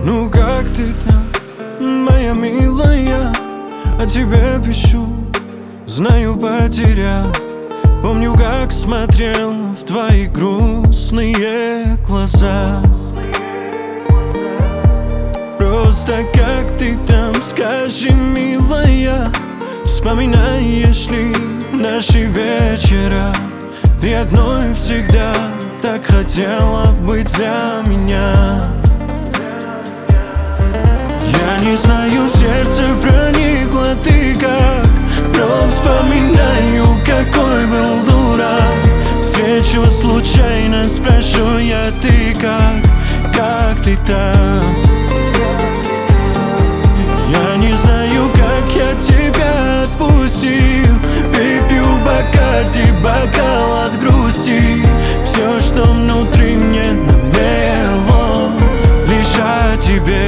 Ну как ты там, моя милая? О тебе пишу, знаю, потерял. Помню, как смотрел в твои грустные глаза. Просто как ты там, скажи, милая, вспоминаешь ли наши вечера? Ты одной всегда так хотела быть для меня. Я не знаю, в сердце проникла ты как, но вспоминаю, какой был дурак. Встречу случайно, спрошу я, ты как ты там? Я не знаю, как я тебя отпустил. Выпью Бакарди, бокал от грусти. Все, что внутри мне намело, лишь о тебе.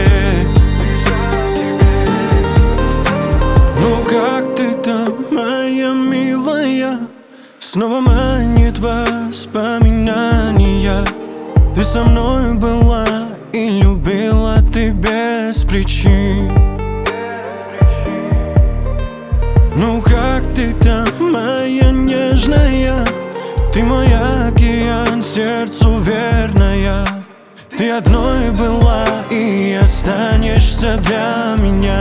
Ну как ты там, моя милая? Снова манит воспоминания. Ты со мной была и любила ты без причин. Ну как ты там, моя нежная? Ты мой океан, сердцу верная. Ты одной была и останешься для меня.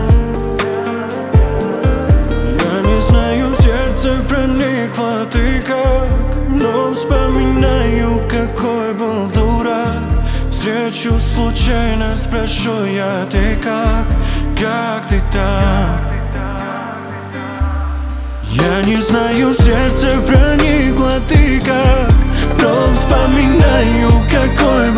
Я не знаю, в сердце проникла ты как, но вспоминаю, какой был дурак. Встречу случайно, спрошу я, ты как ты там? Я не знаю, в сердце проникла ты как, но вспоминаю, какой